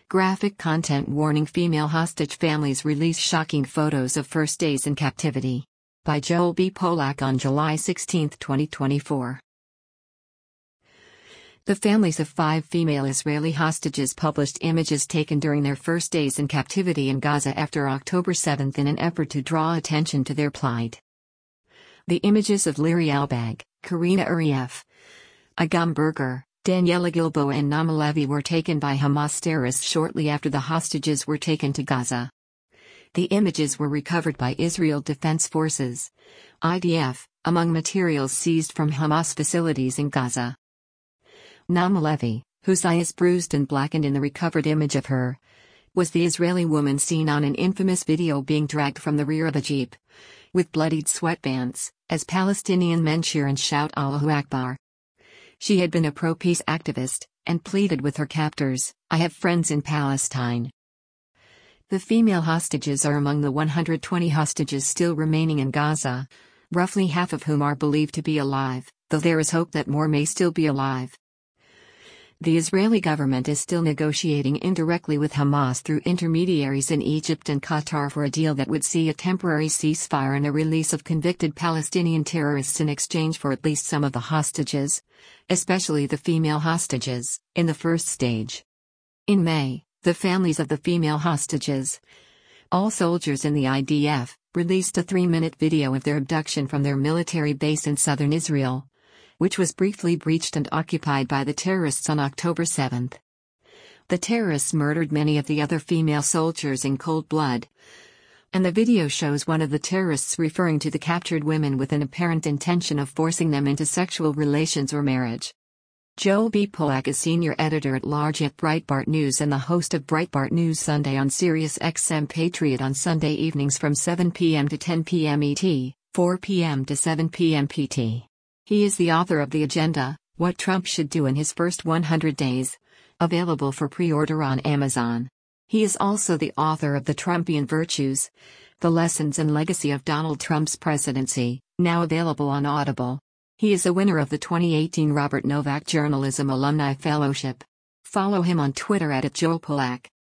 Graphic content warning: female hostage families release shocking photos of first days in captivity. By Joel B. Polak on July 16, 2024. The families of 5 female Israeli hostages published images taken during their first days in captivity in Gaza after October 7 in an effort to draw attention to their plight. The images of Liri Albag, Karina Arieff, Agam Berger, Daniela Gilboa and Naama Levy were taken by Hamas terrorists shortly after the hostages were taken to Gaza. The images were recovered by Israel Defense Forces, IDF, among materials seized from Hamas facilities in Gaza. Naama Levy, whose eye is bruised and blackened in the recovered image of her, was the Israeli woman seen on an infamous video being dragged from the rear of a jeep, with bloodied sweatbands, as Palestinian men cheer and shout Allahu Akbar. She had been a pro-peace activist, and pleaded with her captors, "I have friends in Palestine." The female hostages are among the 120 hostages still remaining in Gaza, roughly half of whom are believed to be alive, though there is hope that more may still be alive. The Israeli government is still negotiating indirectly with Hamas through intermediaries in Egypt and Qatar for a deal that would see a temporary ceasefire and a release of convicted Palestinian terrorists in exchange for at least some of the hostages, especially the female hostages, in the first stage. In May, the families of the female hostages, all soldiers in the IDF, released a 3-minute video of their abduction from their military base in southern Israel, which was briefly breached and occupied by the terrorists on October 7. The terrorists murdered many of the other female soldiers in cold blood, and the video shows one of the terrorists referring to the captured women with an apparent intention of forcing them into sexual relations or marriage. Joel B. Polak is senior editor-at-large at Breitbart News and the host of Breitbart News Sunday on Sirius XM Patriot on Sunday evenings from 7 p.m. to 10 p.m. ET, 4 p.m. to 7 p.m. PT. He is the author of The Agenda, What Trump Should Do in His First 100 Days, available for pre-order on Amazon. He is also the author of The Trumpian Virtues, The Lessons and Legacy of Donald Trump's Presidency, now available on Audible. He is a winner of the 2018 Robert Novak Journalism Alumni Fellowship. Follow him on Twitter @JoelPolak.